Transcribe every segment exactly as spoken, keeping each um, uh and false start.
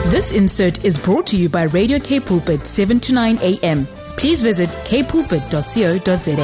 This insert is brought to you by Radio K Pulpit, seven to nine a.m. Please visit k pulpit dot co dot za.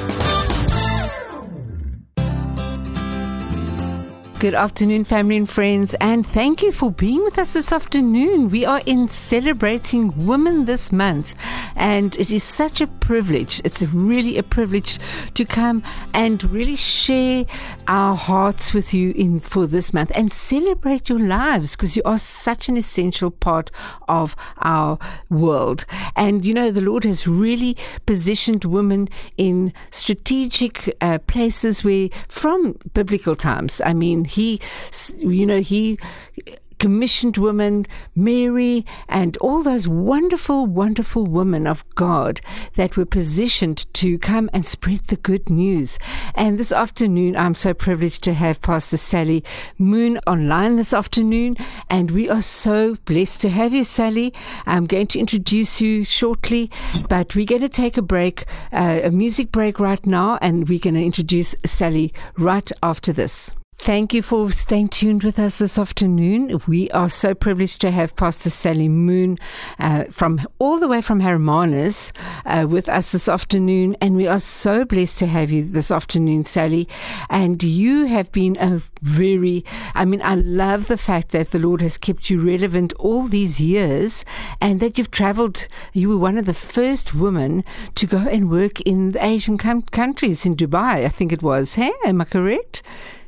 Good afternoon, family and friends, and thank you for being with us this afternoon. We are in celebrating Women this month, and it is such a privilege. It's really a privilege to come and really share our hearts with you in for this month and celebrate your lives, because you are such an essential part of our world. And you know, the Lord has really positioned women in strategic uh, places where, from biblical times, I mean, He, you know, he commissioned women, Mary, and all those wonderful, wonderful women of God that were positioned to come and spread the good news. And this afternoon, I'm so privileged to have Pastor Sally Moon online this afternoon, and we are so blessed to have you, Sally. I'm going to introduce you shortly, but we're going to take a break, uh, a music break right now, and we're going to introduce Sally right after this. Thank you for staying tuned with us this afternoon. We are so privileged to have Pastor Sally Moon uh, from all the way from Hermanus uh, with us this afternoon, and we are so blessed to have you this afternoon, Sally. And you have been a very, I mean, I love the fact that the Lord has kept you relevant all these years, and that you've traveled. You were one of the first women to go and work in the Asian com- countries, in Dubai, I think it was. Hey, am I correct?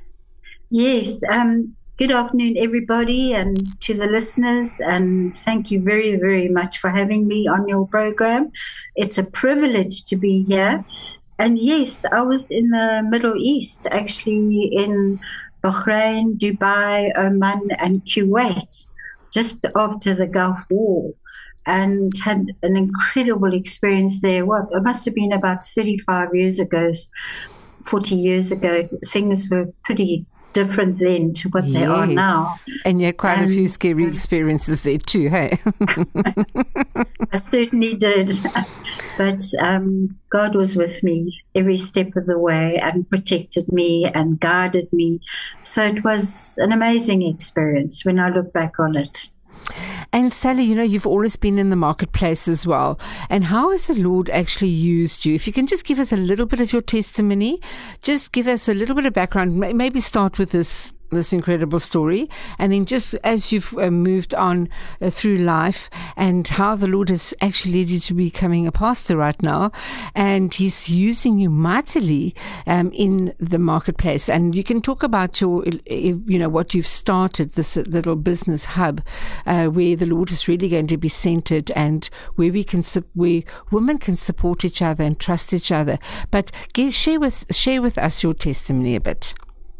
Yes. Um, good afternoon, everybody, and to the listeners, and thank you very, very much for having me on your program. It's a privilege to be here. And yes, I was in the Middle East, actually in Bahrain, Dubai, Oman, and Kuwait, just after the Gulf War, and had an incredible experience there. What, it must have been about thirty-five years ago, forty years ago. Things were pretty different then to what yes. they are now. And you had quite and, a few scary experiences there too, hey? I certainly did. But um, God was with me every step of the way and protected me and guided me. So it was an amazing experience when I look back on it. And Sally, you know, you've always been in the marketplace as well. And how has the Lord actually used you? If you can just give us a little bit of your testimony, just give us a little bit of background, maybe start with this this incredible story, and then just as you've uh, moved on uh, through life, and how the Lord has actually led you to becoming a pastor right now, and He's using you mightily um, in the marketplace. And you can talk about your, you know, what you've started, this little business hub, uh, where the Lord is really going to be centered, and where we can, where women can support each other and trust each other. But give, share with share with us your testimony a bit.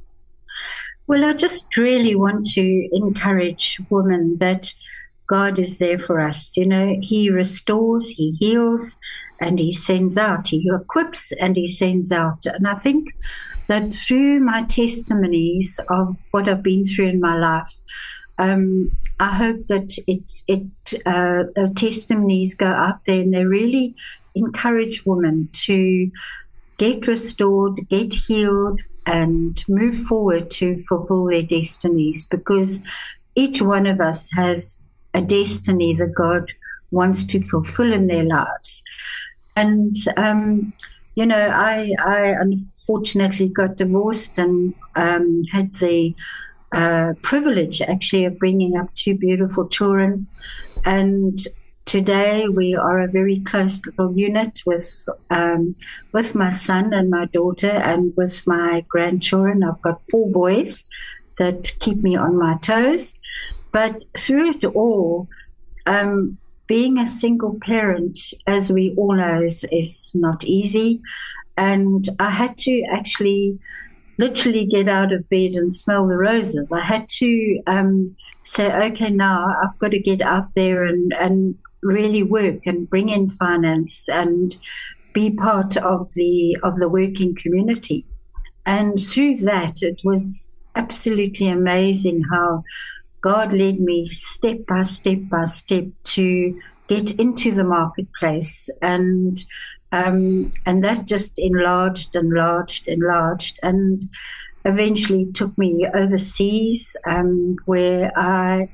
Well, I just really want to encourage women that God is there for us. You know, He restores, He heals, and He sends out. He equips and He sends out. And I think that through my testimonies of what I've been through in my life, um, I hope that it, it uh, the testimonies go out there and they really encourage women to get restored, get healed, and move forward to fulfill their destinies, because each one of us has a destiny that God wants to fulfill in their lives. And, um, you know, I, I unfortunately got divorced and um, had the uh, privilege actually of bringing up two beautiful children. And today we are a very close little unit with um, with my son and my daughter and with my grandchildren. I've got four boys that keep me on my toes. But through it all, um, being a single parent, as we all know, is, is not easy. And I had to actually literally get out of bed and smell the roses. I had to um, say, okay, now I've got to get out there and, and really work and bring in finance and be part of the of the working community. And through that, it was absolutely amazing how God led me step by step by step to get into the marketplace, and um, and that just enlarged, enlarged, enlarged, and eventually took me overseas, um, where I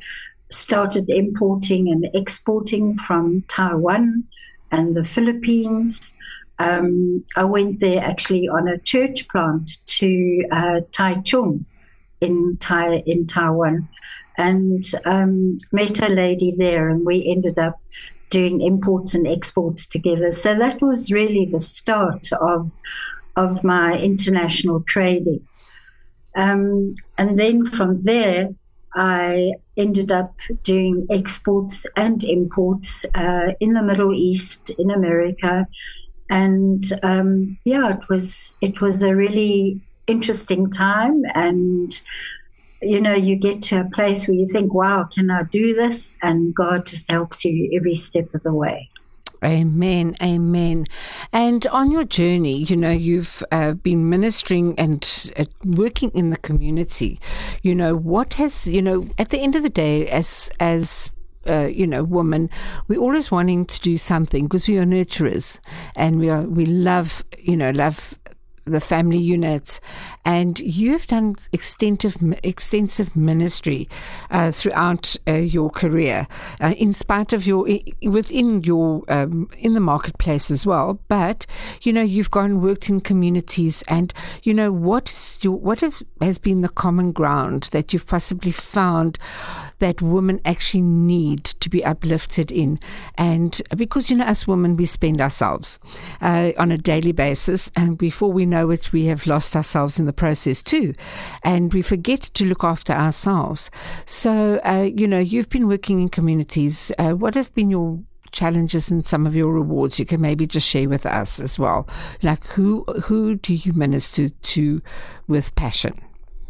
started importing and exporting from Taiwan and the Philippines. Um, I went there actually on a church plant to uh, Taichung in Tai in Taiwan, and um, met a lady there, and we ended up doing imports and exports together. So that was really the start of of my international trading. Um, and then from there, I ended up doing exports and imports uh, in the Middle East, in America, and um, yeah, it was it was a really interesting time. And you know, you get to a place where you think, "Wow, can I do this?" And God just helps you every step of the way. Amen, amen. And on your journey, you know, you've uh, been ministering and uh, working in the community. You know, what has, you know, at the end of the day, as as uh, you know, women, we're always wanting to do something because we are nurturers, and we are we love, you know, love the family unit, and you've done extensive extensive ministry uh, throughout uh, your career, uh, in spite of your within your um, in the marketplace as well. But you know, you've gone and worked in communities, and you know, what is your what have, has been the common ground that you've possibly found that women actually need to be uplifted in? And because, you know, as women, we spend ourselves uh, on a daily basis, and before we know it, we have lost ourselves in the process too, and we forget to look after ourselves. So, uh, you know, you've been working in communities. Uh, what have been your challenges and some of your rewards? You can maybe just share with us as well. Like, who who do you minister to with passion?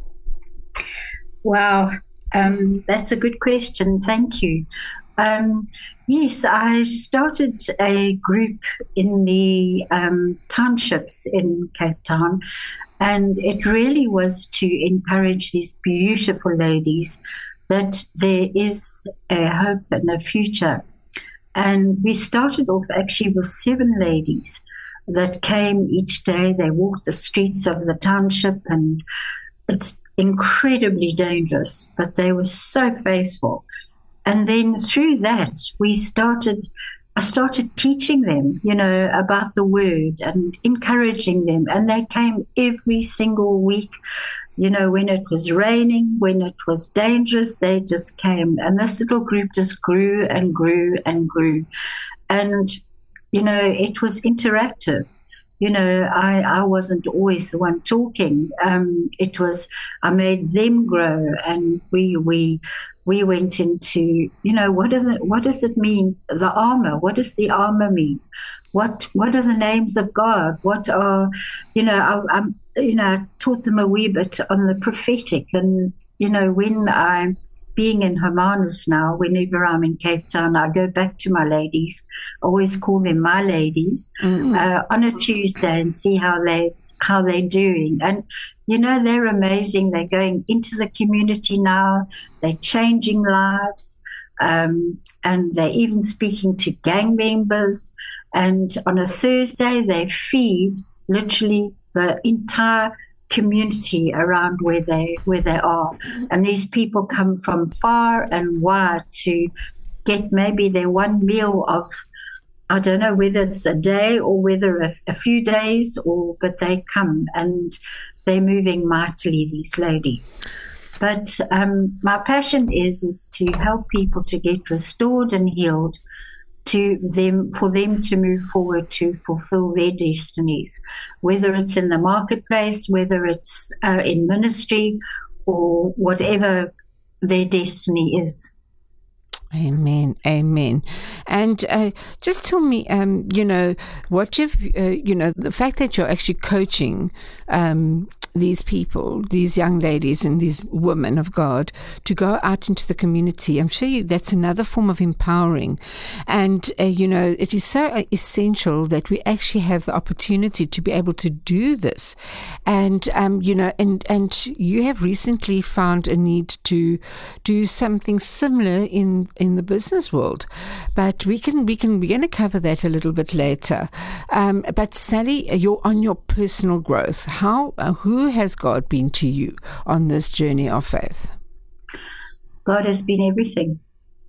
Wow. Um, that's a good question. Thank you. Um, yes, I started a group in the um, townships in Cape Town, and it really was to encourage these beautiful ladies that there is a hope and a future. And we started off actually with seven ladies that came each day. They walked the streets of the township, and it's incredibly dangerous, but they were so faithful. And then through that, we started, I started teaching them, you know, about the word and encouraging them. And they came every single week, you know, when it was raining, when it was dangerous, they just came. And this little group just grew and grew and grew. And, you know, it was interactive. You know, I, I wasn't always the one talking. Um, it was, I made them grow, and we we we went into, you know, what are the, what does it mean, the armor? What does the armor mean? What what are the names of God? What are, you know, I, I'm, you know, I taught them a wee bit on the prophetic. And, you know, when I'm being in Hermanus now, whenever I'm in Cape Town, I go back to my ladies. I always call them my ladies mm-hmm. uh, on a Tuesday and see how they how they're doing. And you know, they're amazing. They're going into the community now. They're changing lives, um, and they're even speaking to gang members. And on a Thursday, they feed literally the entire community around where they where they are, and these people come from far and wide to get maybe their one meal of, I don't know whether it's a day or whether a, a few days, or but they come and they're moving mightily, these ladies. But um, my passion is is to help people to get restored and healed, to them, for them to move forward to fulfill their destinies, whether it's in the marketplace, whether it's uh, in ministry, or whatever their destiny is. Amen, amen. And uh, just tell me, um, you know, what you've, uh, you know, the fact that you're actually coaching um, these people, these young ladies and these women of God to go out into the community. I'm sure you, that's another form of empowering. And, uh, you know, it is so essential that we actually have the opportunity to be able to do this. And, um, you know, and, and you have recently found a need to do something similar in, in the business world. But we can, we can, we're going to cover that a little bit later. Um, but Sally, you're on your personal growth. How, uh, who has God been to you on this journey of faith? God has been everything.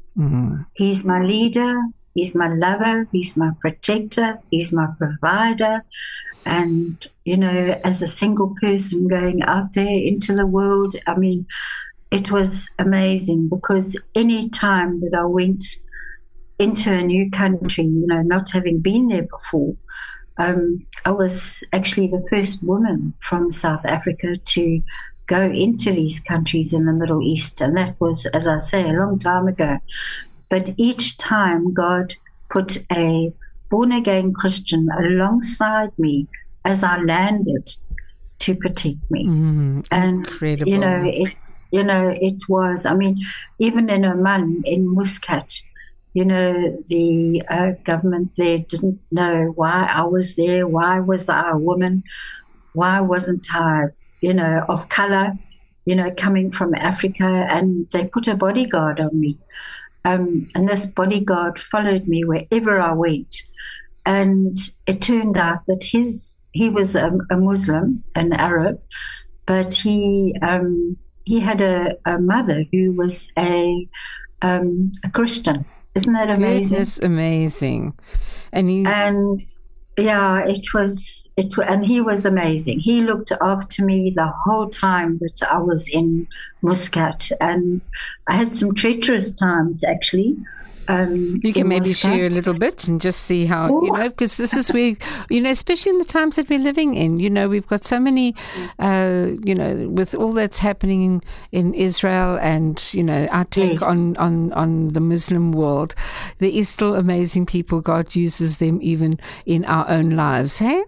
Mm-hmm. He's my leader. He's my lover. He's my protector. He's my provider. And, you know, as a single person going out there into the world, I mean, it was amazing, because any time that I went into a new country, you know, not having been there before, um, I was actually the first woman from South Africa to go into these countries in the Middle East. And that was, as I say, a long time ago. But each time God put a born-again Christian alongside me as I landed to protect me. Mm, and, incredible. you know, it, you know, it was, I mean, even in Oman, in Muscat, you know, the uh, government there didn't know why I was there. Why was I a woman? Why wasn't I, you know, of color, you know, coming from Africa? And they put a bodyguard on me. Um, and this bodyguard followed me wherever I went. And it turned out that his he was a, a Muslim, an Arab, but he um, he had a, a mother who was a um, a Christian. Isn't that amazing? Goodness, amazing. And he and yeah, it was it, and he was amazing. He looked after me the whole time that I was in Muscat, and I had some treacherous times actually. Um, you can maybe Muscat. share a little bit and just see how, Ooh. you know, because this is where, you know, especially in the times that we're living in, you know, we've got so many, uh, you know, with all that's happening in, in Israel and, you know, our take yes. on, on, on the Muslim world, there is still amazing people. God uses them even in our own lives, hey?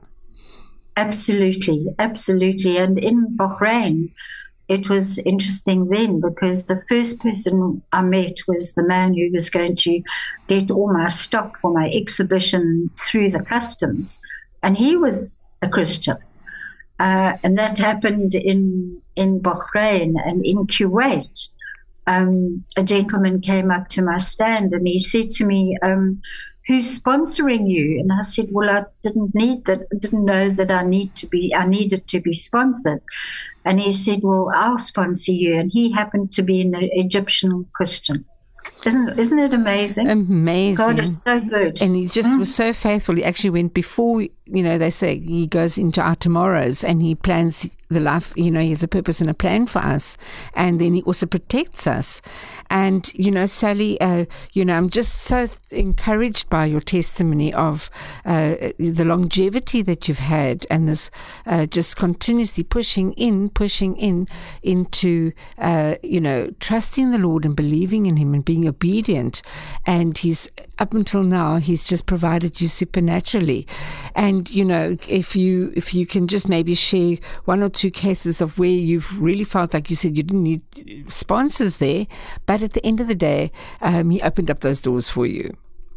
Absolutely, absolutely. And in Bahrain, it was interesting then, because the first person I met was the man who was going to get all my stock for my exhibition through the customs. And he was a Christian. Uh, and that happened in, in Bahrain. And in Kuwait, um, a gentleman came up to my stand and he said to me, um, who's sponsoring you? And I said, well, I didn't need that. I didn't know that I need to be, I needed to be sponsored. And he said, well, I'll sponsor you. And he happened to be an Egyptian Christian. Isn't, isn't it amazing? Amazing. God is so good. And he just mm. was so faithful. He actually went before, you know, they say he goes into our tomorrows and he plans the life, you know, he has a purpose and a plan for us. And then he also protects us. And, you know, Sally, uh, you know, I'm just so encouraged by your testimony of uh, the longevity that you've had and this uh, just continuously pushing in, pushing in into, uh, you know, trusting the Lord and believing in him and being obedient. And he's, up until now, he's just provided you supernaturally. And, you know, if you, if you can just maybe share one or two cases of where you've really felt like you said you didn't need sponsors there, but at the end of the day, um, he opened up those doors for you.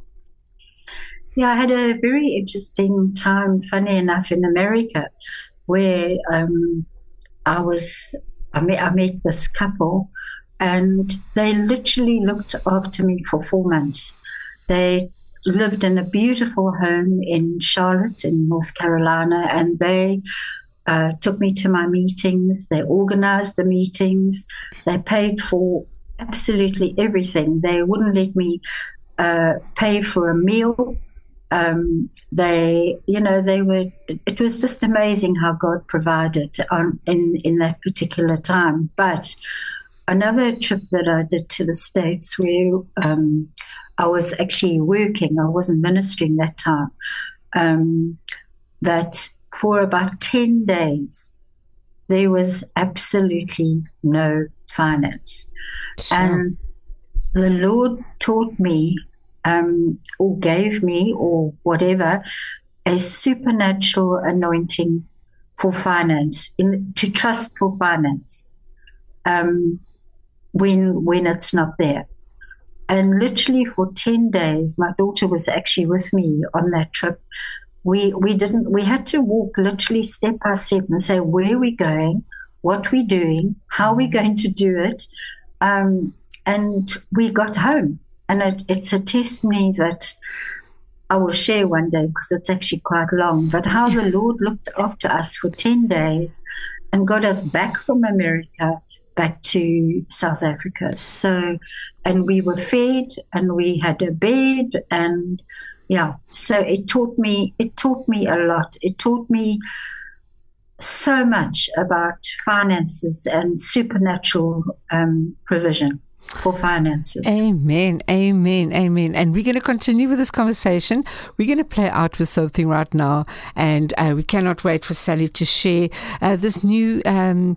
Yeah, I had a very interesting time, funny enough, in America, where um, I was, I met, I met this couple, and they literally looked after me for four months. They lived in a beautiful home in Charlotte, in North Carolina, and they uh, took me to my meetings. They organized the meetings. They paid for absolutely everything. They wouldn't let me uh, pay for a meal. Um, they, you know, they were, it was just amazing how God provided on, in, in that particular time. But another trip that I did to the States where um, I was actually working, I wasn't ministering that time, um, that for about ten days, there was absolutely no finance. Sure. And the Lord taught me um, or gave me or whatever a supernatural anointing for finance, in, to trust for finance um, when when it's not there. And literally for ten days, my daughter was actually with me on that trip. We we didn't we had to walk literally step by step and say where we're going, what we're doing, how we're going to do it. Um, and we got home. And it, it's a testimony that I will share one day because it's actually quite long, but how the Lord looked after us for ten days and got us back from America back to South Africa. So, and we were fed and we had a bed, and yeah, so it taught me, it taught me a lot. It taught me so much about finances and supernatural um, provision for finances. Amen, amen, amen. And we're going to continue with this conversation. We're going to play out with something right now, and uh, we cannot wait for Sally to share uh, this new um,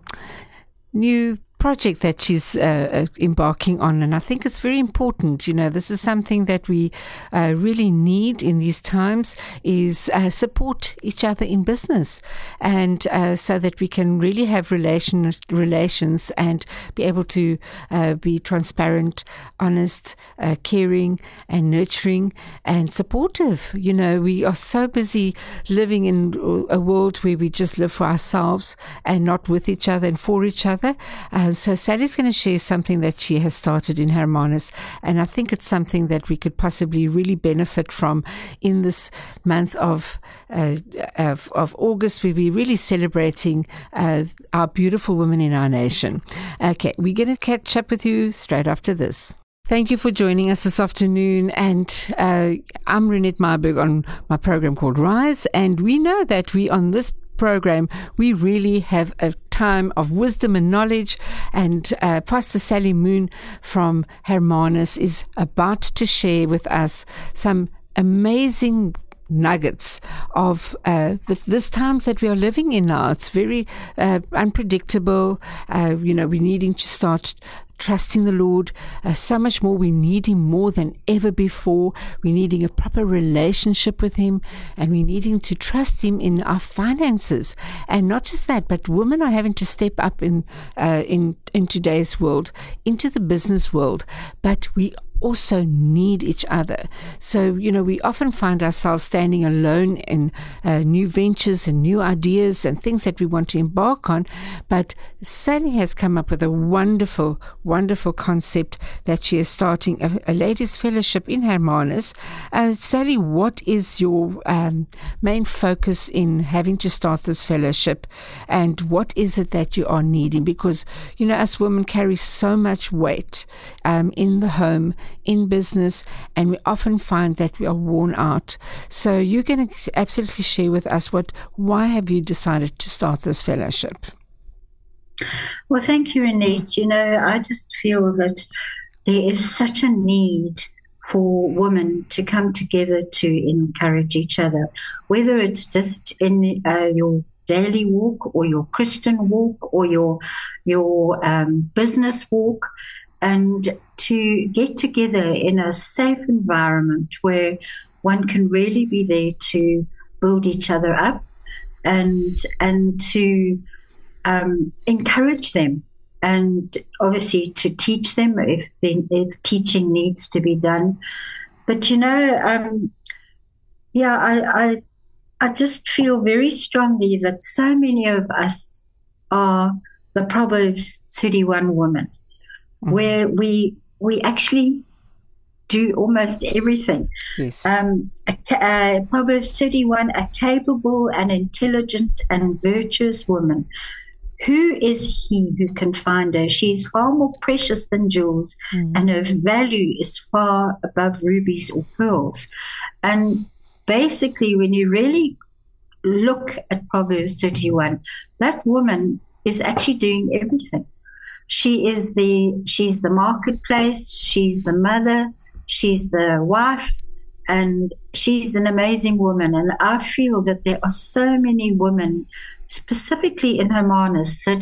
new project that she's uh, embarking on. And I think it's very important. You know, this is something that we uh, really need in these times, is uh, support each other in business, and uh, so that we can really have relation, relations and be able to uh, be transparent, honest, uh, caring and nurturing and supportive. You know, we are so busy living in a world where we just live for ourselves and not with each other and for each other. Uh, So Sally's going to share something that she has started in Hermanus, and I think it's something that we could possibly really benefit from in this month of uh, of, of August, where we're really celebrating uh, our beautiful women in our nation. Okay, we're going to catch up with you straight after this. Thank you for joining us this afternoon, and uh, I'm Renette Marburg on my program called Rise, and we know that we on this program we really have a time of wisdom and knowledge, and uh, Pastor Sally Moon from Hermanus is about to share with us some amazing nuggets of uh, this, this times that we are living in now. It's very uh, unpredictable. Uh, you know, we're needing to start trusting the Lord uh, so much more. We need Him more than ever before. We're needing a proper relationship with Him, and we're needing to trust Him in our finances. And not just that, but women are having to step up in uh, in in today's world, into the business world. But we also need each other. So, you know, we often find ourselves standing alone in uh, new ventures and new ideas and things that we want to embark on. But Sally has come up with a wonderful, wonderful concept that she is starting a, a ladies' fellowship in Hermanus. Uh, Sally, what is your um, main focus in having to start this fellowship, and what is it that you are needing? Because, you know, us women carry so much weight um, in the home, in business, and we often find that we are worn out. So you're going to absolutely share with us what, why have you decided to start this fellowship? Well, thank you, Renette. You know, I just feel that there is such a need for women to come together to encourage each other, whether it's just in uh, your daily walk or your Christian walk or your your um, business walk, and to get together in a safe environment where one can really be there to build each other up and and to um, encourage them, and obviously to teach them if, the, if teaching needs to be done. But, you know, um, yeah, I, I I just feel very strongly that so many of us are the Proverbs thirty-one women. Mm-hmm. Where we we actually do almost everything. Yes. Um, uh, Proverbs thirty-one, a capable and intelligent and virtuous woman. Who is he who can find her? She is far more precious than jewels, mm. and her value is far above rubies or pearls. And basically, when you really look at Proverbs thirty-one, that woman is actually doing everything. She is the, she's the marketplace, she's the mother, she's the wife, and she's an amazing woman. And I feel that there are so many women, specifically in Hermanus, that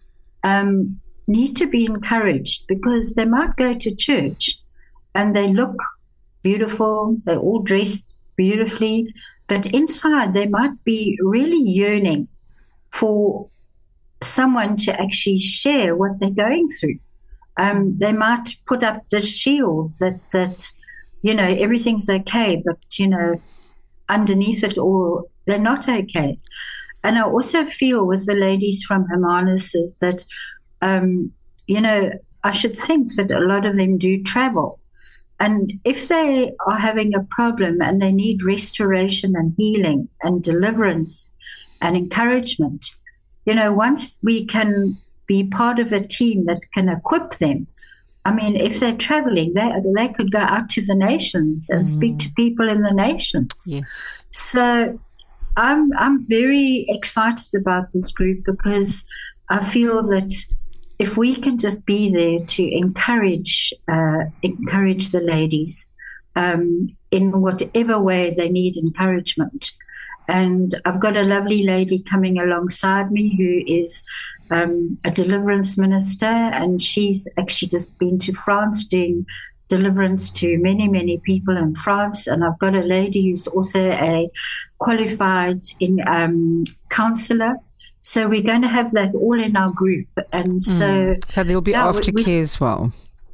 um, need to be encouraged, because they might go to church and they look beautiful, they're all dressed beautifully, but inside they might be really yearning for someone to actually share what they're going through. Um, they might put up this shield that, that, you know, everything's okay, but, you know, underneath it all, they're not okay. And I also feel with the ladies from Hermanus is that, um, you know, I should think that a lot of them do travel. And if they are having a problem and they need restoration and healing and deliverance and encouragement, you know, once we can be part of a team that can equip them. I mean, if they're traveling, they they could go out to the nations and mm. speak to people in the nations. Yes. So I'm I'm very excited about this group, because I feel that if we can just be there to encourage uh, encourage the ladies um, in whatever way they need encouragement. And I've got a lovely lady coming alongside me who is um, a deliverance minister, and she's actually just been to France doing deliverance to many, many people in France. And I've got a lady who's also a qualified in um, counselor. So we're going to have that all in our group. And so... Mm. So there'll be yeah, aftercare we, as well.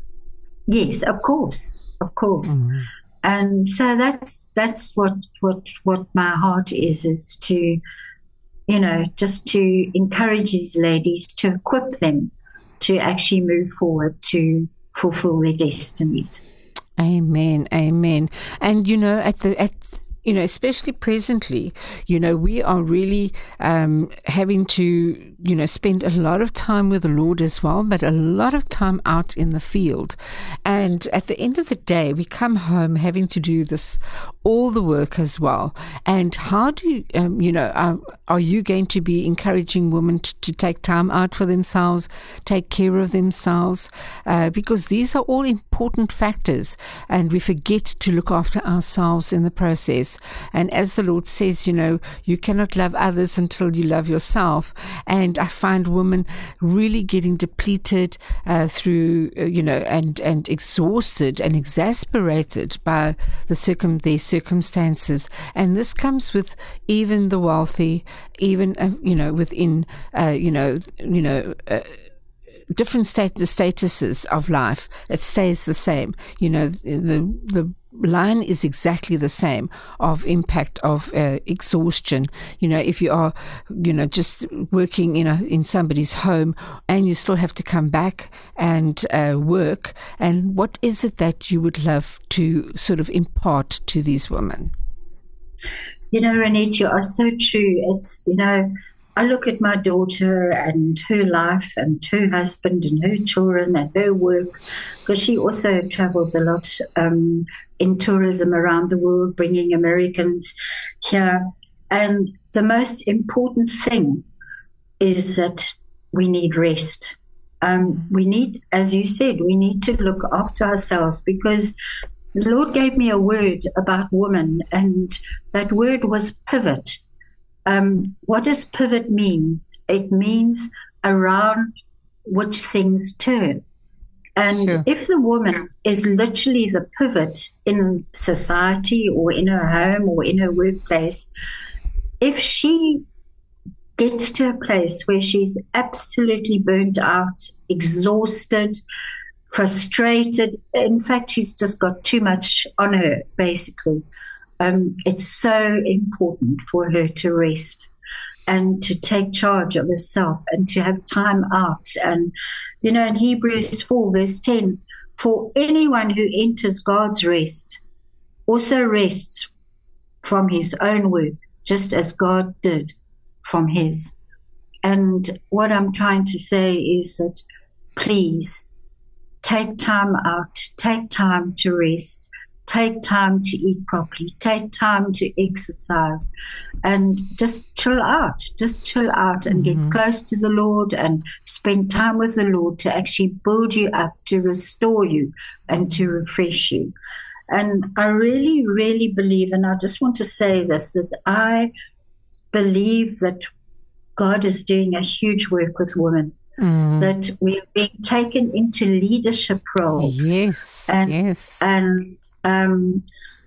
Yes, of course, of course. Mm. And so that's that's what, what what my heart is, is to, you know, just to encourage these ladies, to equip them to actually move forward to fulfill their destinies. Amen, amen. And, you know, at the... at you know, especially presently, you know, we are really um, having to, you know, spend a lot of time with the Lord as well, but a lot of time out in the field. And at the end of the day, we come home having to do this, all the work as well. And how do you, um, you know, uh, are you going to be encouraging women to, to take time out for themselves, take care of themselves? Uh, because these are all important factors, and we forget to look after ourselves in the process. And as the Lord says, you know, you cannot love others until you love yourself. And I find women really getting depleted uh, through, uh, you know, and, and exhausted and exasperated by the circum their circumstances. And this comes with even the wealthy, even, uh, you know, within, uh, you know, you know, uh, different state the statuses of life. It stays the same. You know, the the line is exactly the same of impact of uh, exhaustion. You know, if you are, you know, just working in a in somebody's home, and you still have to come back and uh, work, and what is it that you would love to sort of impart to these women? You know, Renette, you are so true. It's, you know, I look at my daughter and her life and her husband and her children and her work, because she also travels a lot um, in tourism around the world, bringing Americans here. And the most important thing is that we need rest. Um, we need, as you said, we need to look after ourselves, because the Lord gave me a word about women, and that word was pivot. Um, what does pivot mean? It means around which things turn. And sure. If the woman is literally the pivot in society or in her home or in her workplace, if she gets to a place where she's absolutely burnt out, exhausted, frustrated, in fact, she's just got too much on her, basically. Um, it's so important for her to rest and to take charge of herself and to have time out. And, you know, in Hebrews four, verse ten, for anyone who enters God's rest also rests from his own work, just as God did from his. And what I'm trying to say is that please take time out, take time to rest. Take time to eat properly. Take time to exercise, and just chill out. Just chill out and mm-hmm. get close to the Lord and spend time with the Lord to actually build you up, to restore you, and to refresh you. And I really, really believe, and I just want to say this, that I believe that God is doing a huge work with women. Mm. That we are being taken into leadership roles. Yes, and, yes. And Um,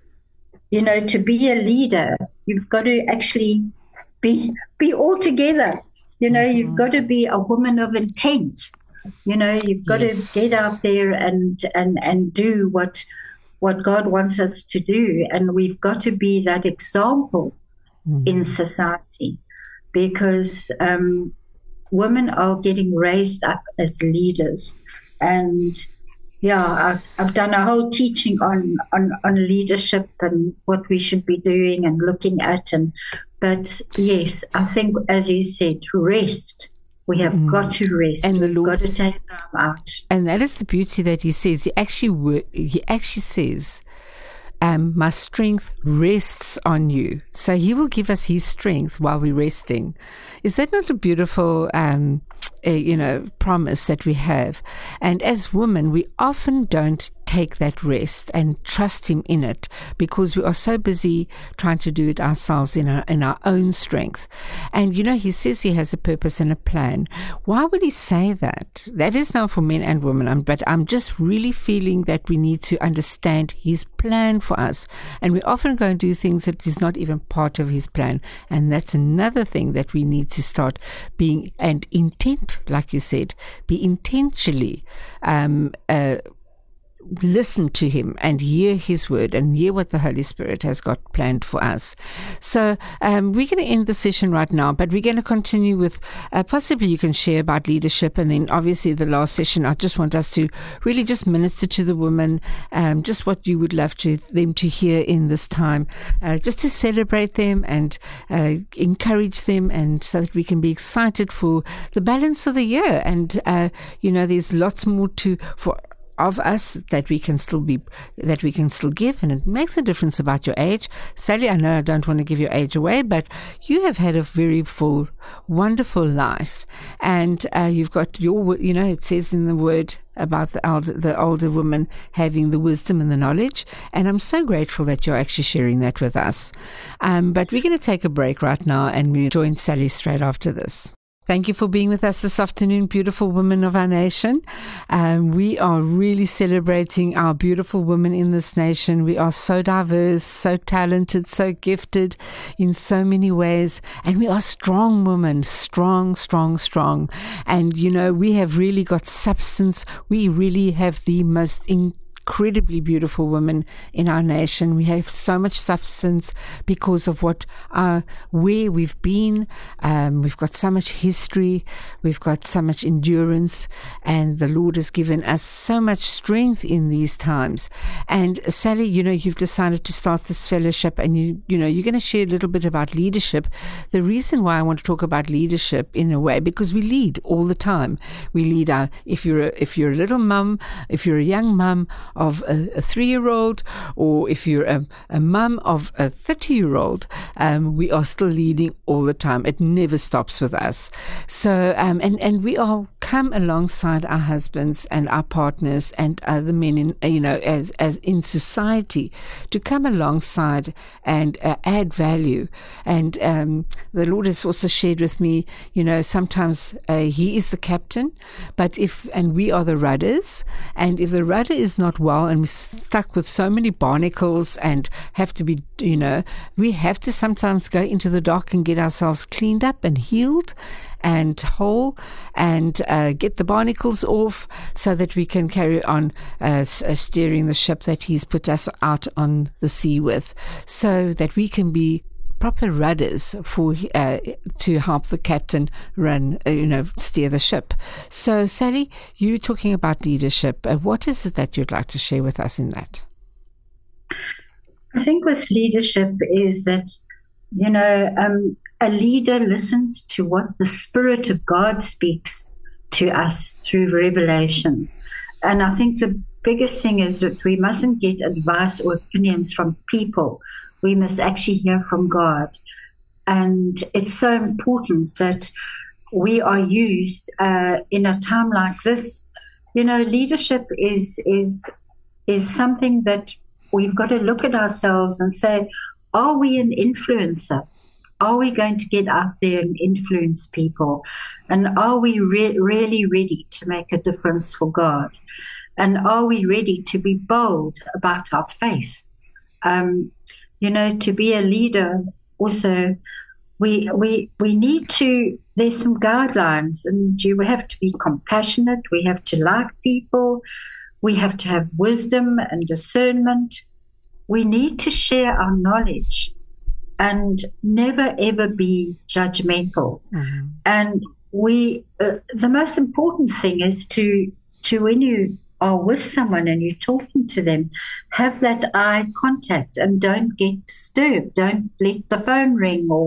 you know, to be a leader, you've got to actually be be all together. You know, mm-hmm. you've got to be a woman of intent. You know, you've got yes. to get out there and and and do what what God wants us to do, and we've got to be that example mm-hmm. in society, because um, women are getting raised up as leaders. And yeah, I've, I've done a whole teaching on, on, on leadership and what we should be doing and looking at. And but yes, I think, as you said, rest We have mm. got to rest. And the We've Lord got to take time out. And that is the beauty that he says. He actually, he actually says, Um, my strength rests on you. So he will give us his strength while we're resting. Is that not a beautiful, um, uh, you know, promise that we have? And as women, we often don't take that rest and trust him in it because we are so busy trying to do it ourselves in our, in our own strength. And, you know, he says he has a purpose and a plan. Why would he say that? That is now for men and women. But I'm just really feeling that we need to understand his plan for us. And we often go and do things that is not even part of his plan. And that's another thing that we need to start being, and intent, like you said, be intentionally, um, uh, listen to him and hear his word and hear what the Holy Spirit has got planned for us. So um, we're going to end the session right now, but we're going to continue with uh, possibly you can share about leadership, and then obviously the last session I just want us to really just minister to the women, um, just what you would love to them to hear in this time, uh, just to celebrate them and uh, encourage them, and so that we can be excited for the balance of the year. And uh, you know, there's lots more to for of us that we can still be, that we can still give, and it makes a difference about your age. Sally, I know I don't want to give your age away, but you have had a very full, wonderful life, and uh, you've got your, you know, it says in the word about the older, the older woman having the wisdom and the knowledge, and I'm so grateful that you're actually sharing that with us. Um, but we're going to take a break right now, and we'll join Sally straight after this. Thank you for being with us this afternoon, beautiful women of our nation. Um, we are really celebrating our beautiful women in this nation. We are so diverse, so talented, so gifted in so many ways. And we are strong women, strong, strong, strong. And, you know, we have really got substance. We really have the most incredible, incredibly beautiful women in our nation. We have so much substance because of what our, where we've been. Um, we've got so much history. We've got so much endurance, and the Lord has given us so much strength in these times. And Sally, you know, you've decided to start this fellowship, and you, you know, you're going to share a little bit about leadership. The reason why I want to talk about leadership in a way, because we lead all the time. We lead our, if you're a, if you're a little mum, if you're a young mum of a, a three-year-old, or if you're a, a mum of a thirty-year-old, um, we are still leading all the time. It never stops with us. So, um, and, and we all come alongside our husbands and our partners and other men in, you know, as, as in society, to come alongside and uh, add value. And um, the Lord has also shared with me, you know, sometimes uh, He is the captain, but if, and we are the rudders, and if the rudder is not well and we're stuck with so many barnacles and have to be, you know, we have to sometimes go into the dock and get ourselves cleaned up and healed and whole, and uh, get the barnacles off so that we can carry on uh, steering the ship that He's put us out on the sea with, so that we can be proper rudders for uh, to help the captain run, uh, you know, steer the ship. So, Sally, you're talking about leadership. Uh, what is it that you'd like to share with us in that? I think with leadership is that, you know, um, a leader listens to what the Spirit of God speaks to us through revelation. And I think the biggest thing is that we mustn't get advice or opinions from people. We must actually hear from God. And it's so important that we are used uh, in a time like this. You know, leadership is is is something that we've got to look at ourselves and say, are we an influencer? Are we going to get out there and influence people? And are we re- really ready to make a difference for God? And are we ready to be bold about our faith? Um, you know, to be a leader also, we we we need to, there's some guidelines, and you have to be compassionate. We have to like people. We have to have wisdom and discernment. We need to share our knowledge and never, ever be judgmental. Mm-hmm. And we, uh, the most important thing is to, to when you are with someone and you're talking to them, have that eye contact and don't get disturbed. Don't let the phone ring or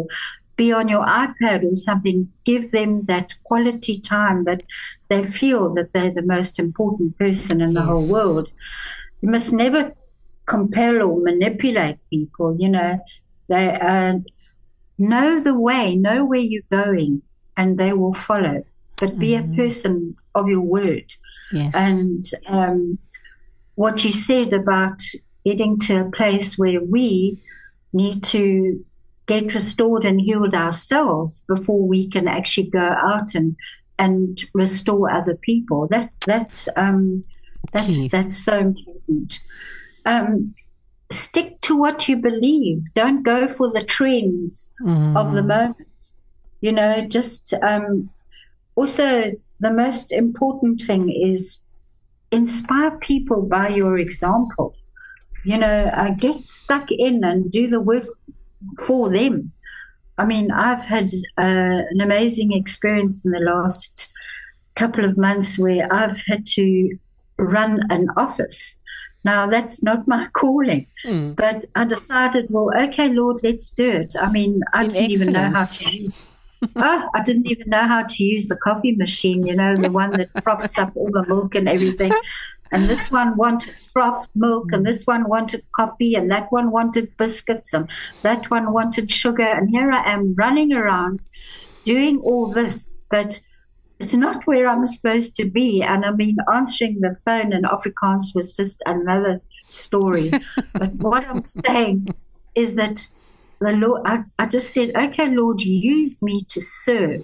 be on your iPad or something. Give them that quality time that they feel that they're the most important person in the Yes. whole world. You must never compel or manipulate people, you know. They uh, know the way, know where you're going, and they will follow. But be Mm. a person of your word. Yes. And um, what you said about getting to a place where we need to get restored and healed ourselves before we can actually go out and and restore other people. That that's um, that's Key. that's so important. Um, stick to what you believe. Don't go for the trends Mm. of the moment. You know, just um, also the most important thing is inspire people by your example. You know, uh, get stuck in and do the work for them. I mean, I've had uh, an amazing experience in the last couple of months where I've had to run an office. Now, that's not my calling, Mm. but I decided, well, okay, Lord, let's do it. I mean, I In didn't even know how excellence. to use Oh, I didn't even know how to use the coffee machine, you know, the one that froths up all the milk and everything. And this one wanted frothed milk, and this one wanted coffee, and that one wanted biscuits, and that one wanted sugar. And here I am running around doing all this, but it's not where I'm supposed to be. And I mean, answering the phone in Afrikaans was just another story. But what I'm saying is that the Lord, I, I just said, okay, Lord, use me to serve.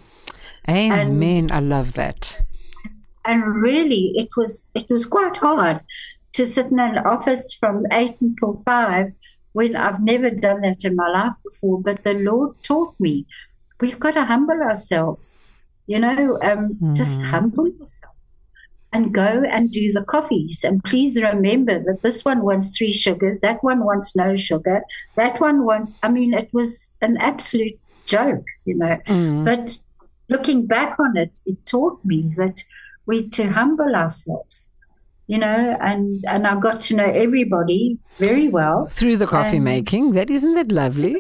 Amen. I love that. And really, it was it was quite hard to sit in an office from eight until five when I've never done that in my life before. But the Lord taught me we've got to humble ourselves, you know, um, Mm. just humble yourself and go and do the coffees. And please remember that this one wants three sugars, that one wants no sugar, that one wants, I mean, it was an absolute joke, you know. Mm. But looking back on it, it taught me that we to humble ourselves, you know, and, and I got to know everybody very well. Through the coffee And- making. That isn't that lovely?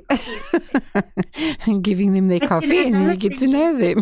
And giving them their But you coffee know, and then you another get to thing know them.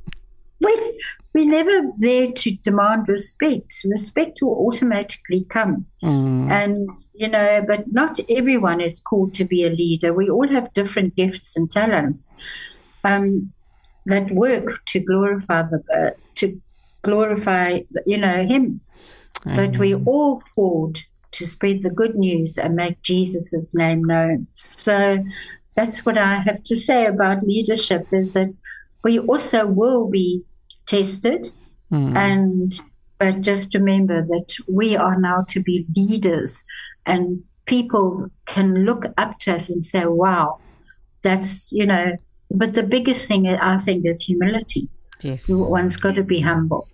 We, we're never there to demand respect. Respect will automatically come. Mm. And, you know, but not everyone is called to be a leader. We all have different gifts and talents um, that work to glorify the, uh, to glorify, you know, Him. But we're all called to spread the good news and make Jesus' name known. So that's what I have to say about leadership, is that we also will be tested. Mm. And but just remember that we are now to be leaders, and people can look up to us and say, wow, that's, you know, but the biggest thing I think is humility. Yes. One's got to be humble.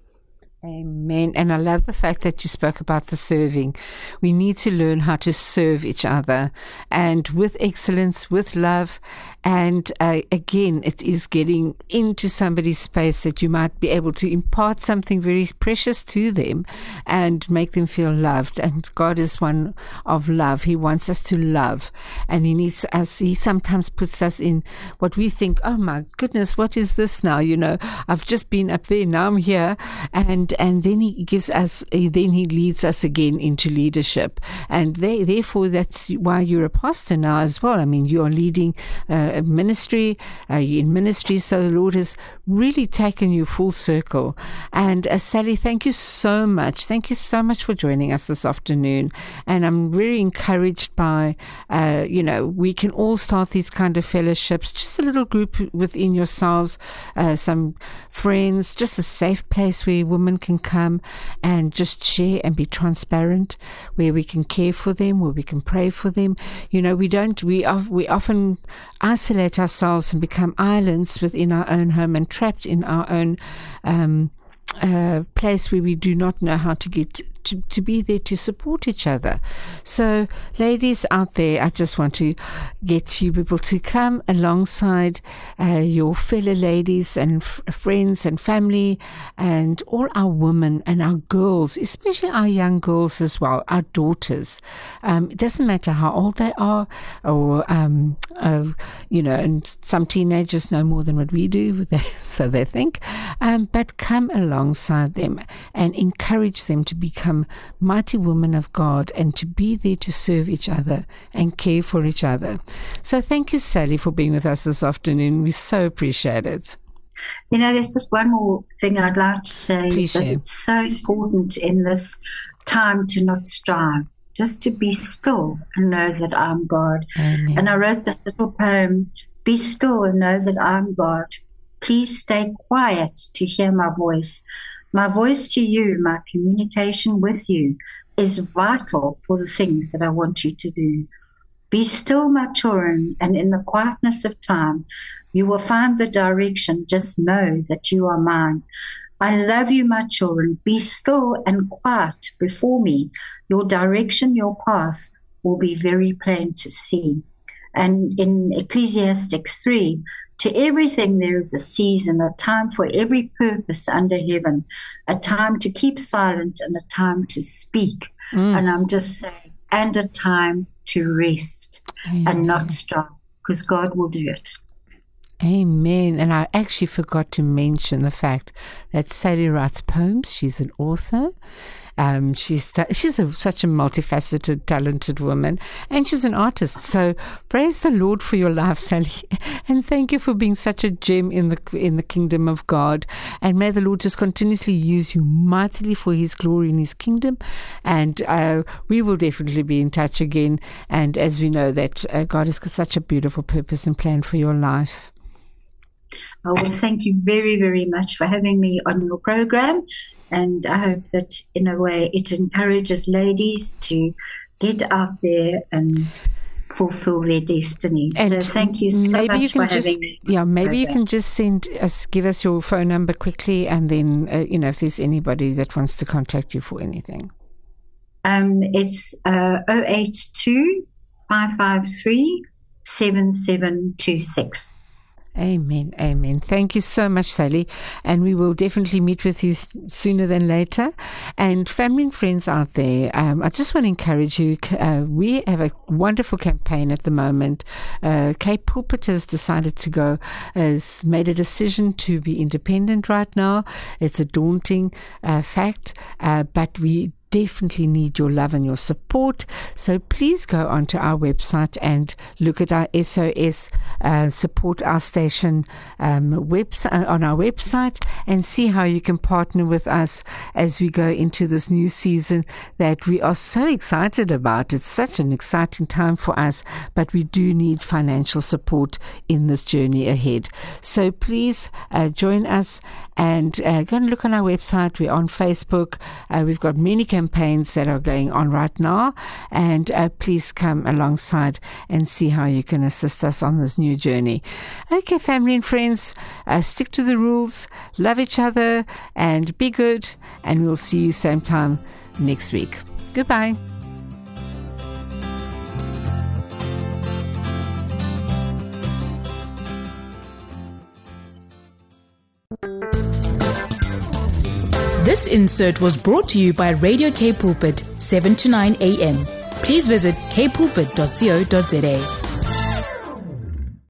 Amen. And I love the fact that you spoke about the serving. We need to learn how to serve each other, and with excellence, with love. And uh, again, it is getting into somebody's space that you might be able to impart something very precious to them and make them feel loved. And God is one of love. He wants us to love, and He needs us. He sometimes puts us in what we think, oh my goodness, what is this now? You know, I've just been up there, now I'm here. And and then He gives us, then He leads us again into leadership. And they, therefore, that's why you're a pastor now as well. I mean, you are leading uh, a ministry, uh, you're in ministry, so the Lord has really taken you full circle. And uh, Sally, thank you so much. Thank you so much for joining us this afternoon. And I'm very encouraged by, uh, you know, we can all start these kind of fellowships, just a little group within yourselves, uh, some friends, just a safe place where women can come and just share and be transparent, where we can care for them, where we can pray for them. You know, we don't, we, of, we often isolate ourselves and become islands within our own home and trapped in our own um, uh, place where we do not know how to get to, to be there to support each other. So, ladies out there, I just want to get you people to come alongside uh, your fellow ladies and f- friends and family and all our women and our girls, especially our young girls as well, our daughters. Um, it doesn't matter how old they are, or, um, uh, you know, and some teenagers know more than what we do, so they think. Um, but come alongside them and encourage them to become mighty women of God and to be there to serve each other and care for each other. So thank you, Sally, for being with us this afternoon. We so appreciate it. You know, there's just one more thing I'd like to say. Please that share. It's so important in this time to not strive, just to be still and know that I'm God. Amen. And I wrote this little poem, "Be still and know that I'm God. Please stay quiet to hear my voice. My voice to you, my communication with you, is vital for the things that I want you to do. Be still, my children, and in the quietness of time, you will find the direction. Just know that you are mine. I love you, my children. Be still and quiet before me. Your direction, your path will be very plain to see." And in Ecclesiastes three, to everything there is a season, a time for every purpose under heaven, a time to keep silent and a time to speak. Mm. And I'm just saying, and a time to rest. Amen. And not strive, because God will do it. Amen. And I actually forgot to mention the fact that Sally writes poems. She's an author. Um, she's she's a, such a multifaceted, talented woman, and she's an artist. So praise the Lord for your life, Sally, and thank you for being such a gem in the in the kingdom of God. And may the Lord just continuously use you mightily for His glory in His kingdom. And uh, we will definitely be in touch again. And as we know that uh, God has got such a beautiful purpose and plan for your life. Oh, well, thank you very, very much for having me on your program. And I hope that, in a way, it encourages ladies to get out there and fulfill their destinies. And so thank you so maybe much you can for just, having me. Yeah, maybe program. you can just send us, give us your phone number quickly, and then, uh, you know, if there's anybody that wants to contact you for anything. Um, it's uh, oh eight two, five five three, seven seven two six. Amen. Amen. Thank you so much, Sally. And we will definitely meet with you sooner than later. And family and friends out there, um, I just want to encourage you. Uh, we have a wonderful campaign at the moment. Uh, Cape Pulpit has decided to go, has made a decision to be independent right now. It's a daunting uh, fact, uh, but we definitely need your love and your support. So please go onto our website and look at our S O S uh, Support Our Station um, website on our website and see how you can partner with us as we go into this new season that we are so excited about. It's such an exciting time for us, but we do need financial support in this journey ahead. So please uh, join us and uh, go and look on our website. We're on Facebook. Uh, we've got many campaigns that are going on right now, and uh, please come alongside and see how you can assist us on this new journey. Okay, family and friends, uh, stick to the rules, love each other, and be good, and we'll see you same time next week. Goodbye. This insert was brought to you by Radio K Pulpit, seven to nine a.m. Please visit k pulpit dot co dot za.